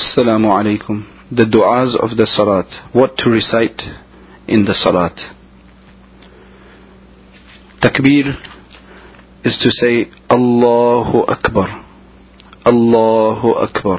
Assalamu alaikum. The du'as of the salat. What to recite in the salat. Takbir is to say Allahu Akbar. Allahu Akbar.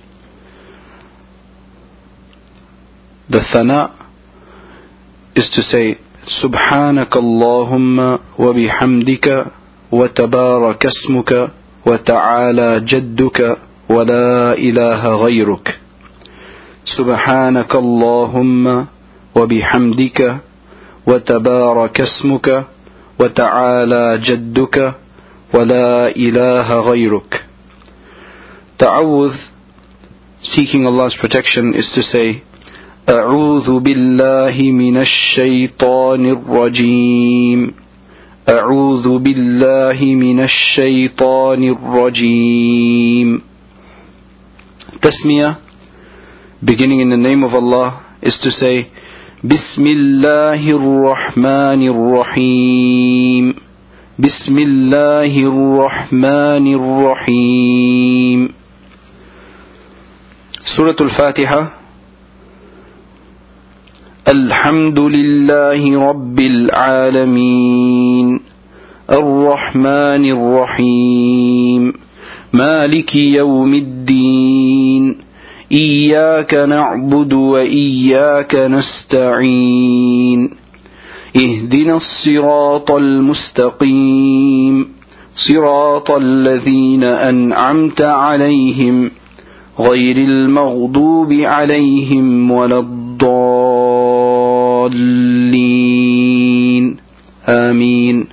The thana is to say Subhanaka Allahumma wa bihamdika wa tabaraka ismuka wa ta'ala jadduka wa la ilaha ghayruk. Subhanaka Allahumma wa bihamdika wa tabaraka ismuka wa ta'ala jadduka wa la ilaha ghayruk. Ta'awudh, seeking Allah's protection, is to say أعوذ بالله من الشيطان الرجيم. أعوذ بالله من الشيطان الرجيم. Tasmiyah, beginning in the name of Allah, is to say Bismillahir Rahmanir Rahim. Bismillahir Rahmanir Rahim. Surah Al-Fatiha. الحمد لله رب العالمين الرحمن الرحيم مالك يوم الدين إياك نعبد وإياك نستعين اهدنا الصراط المستقيم صراط الذين أنعمت عليهم غير المغضوب عليهم ولا الضالين آمين.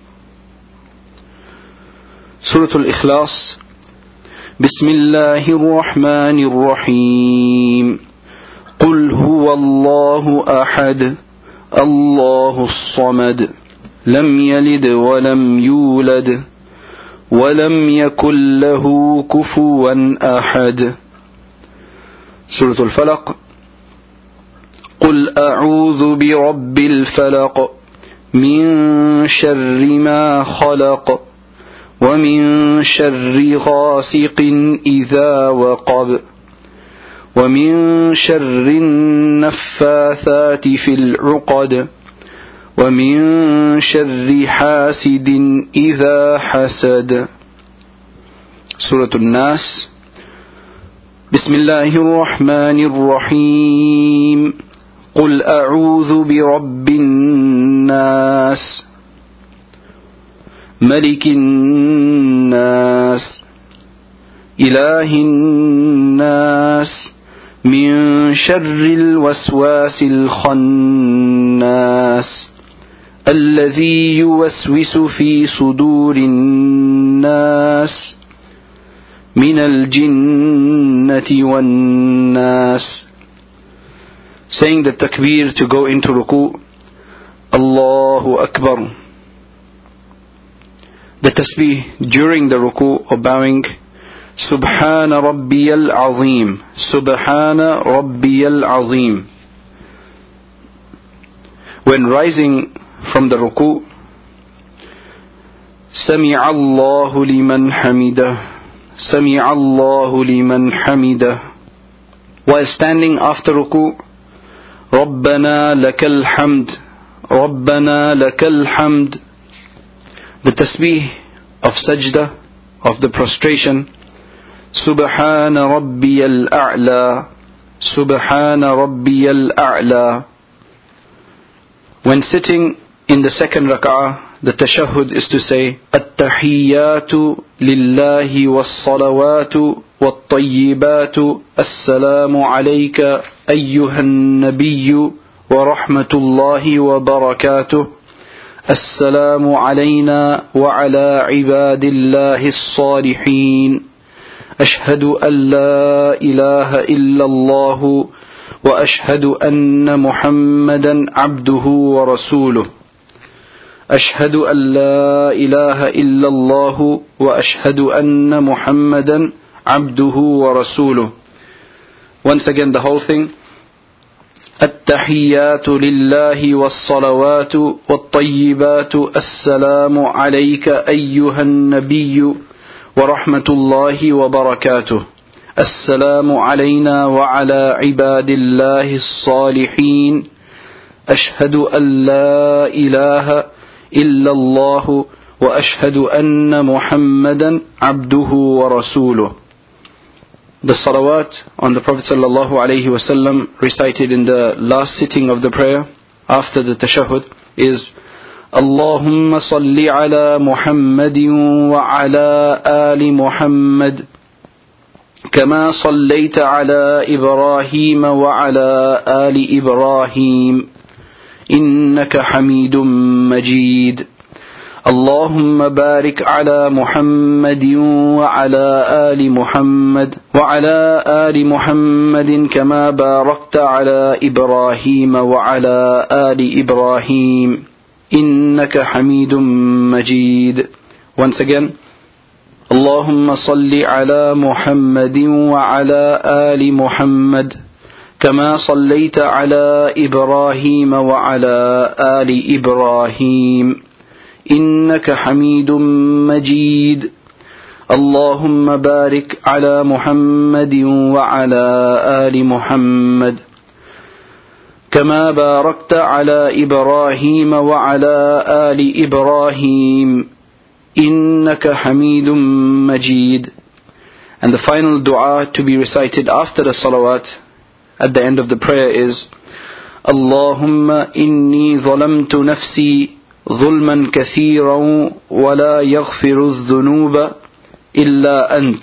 سورة الإخلاص. بسم الله الرحمن الرحيم قل هو الله أحد الله الصمد لم يلد ولم يولد ولم يكن له كفوا أحد. سورة الفلق. قل أعوذ برب الفلق من شر ما خلق ومن شر غاسق إذا وقب ومن شر النفاثات في العقد ومن شر حاسد إذا حسد. سورة الناس. بسم الله الرحمن الرحيم قل أعوذ برب الناس ملك الناس إله الناس من شر الوسواس الخناس الذي يوسوس في صدور الناس من الجنة والناس. Saying the takbir to go into ruku. Allahu Akbar. The tasbih during the ruku or bowing. Subhana Rabbiyal Azim. Subhana Rabbiyal Azim. When rising from the ruku. Sami'a Allahu liman hamidah. Sami'a Allahu liman hamidah. While standing after ruku. ربنا لك الحمد ربنا لك الحمد. The tasbih of sajda, of the prostration. سبحان ربي الأعلى سبحان ربي الأعلى. When sitting in the second rak'ah, the tashahhud is to say التحيات لله والصلوات والطيبات السلام عليك أيها النبي ورحمة الله وبركاته السلام علينا وعلى عباد الله الصالحين أشهد أن لا إله إلا الله وأشهد أن محمدا عبده ورسوله أشهد أن لا إله إلا الله وأشهد أن محمدا عبده ورسوله. Once again the whole thing. التحيات لله والصلوات والطيبات السلام عليك أيها النبي ورحمة الله وبركاته السلام علينا وعلى عباد الله الصالحين أشهد أن لا إله إلا الله وأشهد أن محمدا عبده ورسوله. The salawat on the Prophet sallallahu alaihi wasallam recited in the last sitting of the prayer after the tashahhud is اللهم صل على محمد وعلى آل محمد كما صليت على إبراهيم وعلى آل إبراهيم إنك حميد مجيد. اللهم بارك على محمد وعلى آل محمد وعلى آل محمد كما باركت على إبراهيم وعلى آل إبراهيم إنك حميد مجيد. Once again, اللهم صل على محمد وعلى آل محمد كما صليت على إبراهيم وعلى آل إبراهيم إنك حميد مجيد. اللهم بارك على محمد وعلى آل محمد كما باركت على إبراهيم وعلى آل إبراهيم إنك حميد مجيد. And the final dua to be recited after the salawat at the end of the prayer is اللهم إني ظلمت نفسي ظلما كثيرا ولا يغفر الذنوب إلا أنت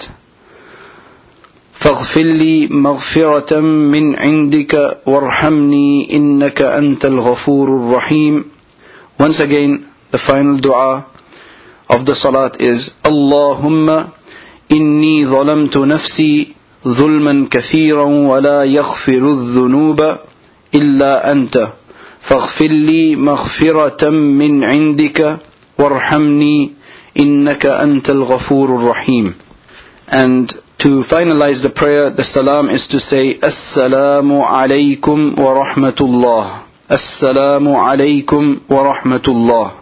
فاغفر لي مغفرة من عندك وارحمني إنك أنت الغفور الرحيم. Once again, the final dua of the salat is اللهم إني ظلمت نفسي ظلما كثيرا ولا يغفر الذنوب إلا أنت فاغفر لي مغفرة من عندك وارحمني إنك أنت الغفور الرحيم. And to finalize the prayer, the salam is to say Assalamu alaykum wa rahmatullah. Assalamu alaykum wa rahmatullah.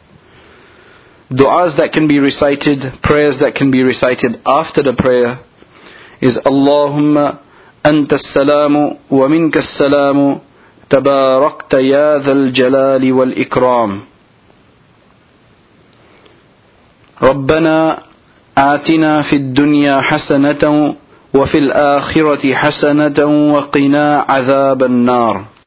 Du'as that can be recited, prayers that can be recited after the prayer is Allahumma anta as-salamu wa minka as-salamu tabarakta ya dhal jalali wal ikram. ربنا آتنا في الدنيا حسنة وفي الآخرة حسنة وقنا عذاب النار.